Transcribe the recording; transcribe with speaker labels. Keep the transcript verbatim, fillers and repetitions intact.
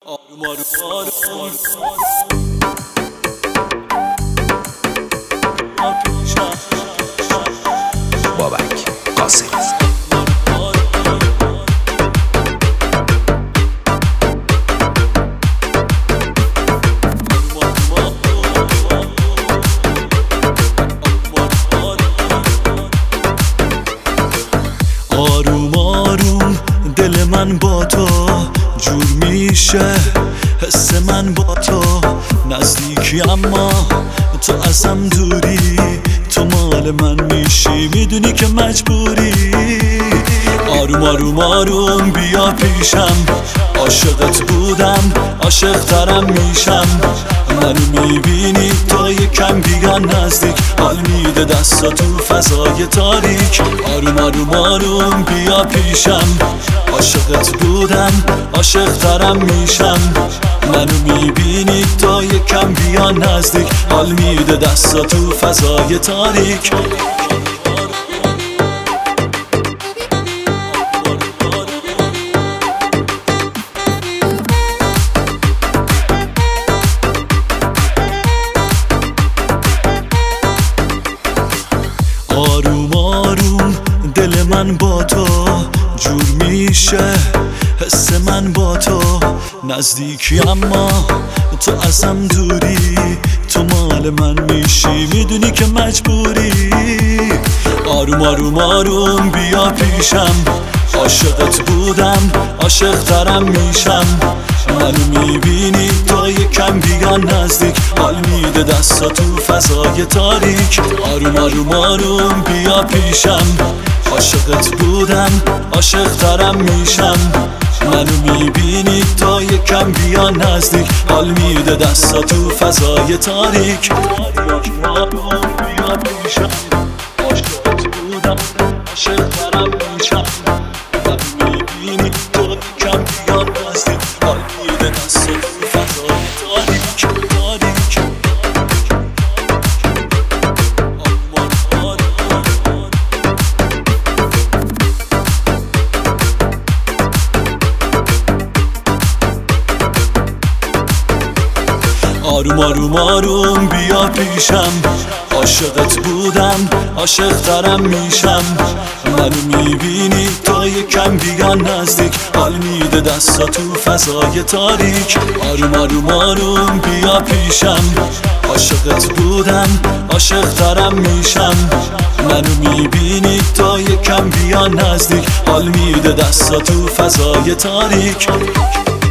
Speaker 1: آروم آروم آروم
Speaker 2: بابک قاسمی.
Speaker 1: آروم آروم دل من با تو جور میشه، حس من با تو نزدیکی اما تو ازم دوری. تو مال من میشی میدونی که مجبوری. آروم آروم آروم بیا پیشم، عاشقت بودم عاشق ترم میشم. منو میبینی تا یکم بیا نزدیک، حال میده دستا تو فضای تاریک. آروم آروم آروم بیا پیشم، عاشقت بودم عاشق ترم میشم. منو میبینی تا یکم بیا نزدیک، حال میده دستا تو فضای تاریک. آروم آروم دل من با تو جور میشه، حس من با تو نزدیکی اما تو ازم دوری. تو مال من میشی میدونی که مجبوری. آروم آروم آروم بیا پیشم، عاشقت بودم عاشق ترم میشم. منو میبینی تا یکم بیا نزدیک، حال میده دستا تو فضای تاریک. آروم آروم آروم بیا پیشم، عاشقت بودم عاشق ترم میشم. منو میبینی تا یکم بیا نزدیک، حال میده دستا تو فضای تاریک. آروم آروم بیا پیشم، عاشقت بودم عاشق ترم میشم. منو میبینی تا یکم بیا نزدیک، حال میده دستا تو فضای تاریک. تاریک آروم آروم آروم بیا پیشم، عاشقت بودم عاشق ترم میشم. منو میبینی تا یکم بیا نزدیک، حال میده دستا تو فضای تاریک. آروم آروم آروم بیا پیشم، عاشقت بودم عاشق ترم میشم. منو میبینی تا یکم بیا نزدیک، حال میده دستا تو فضای تاریک.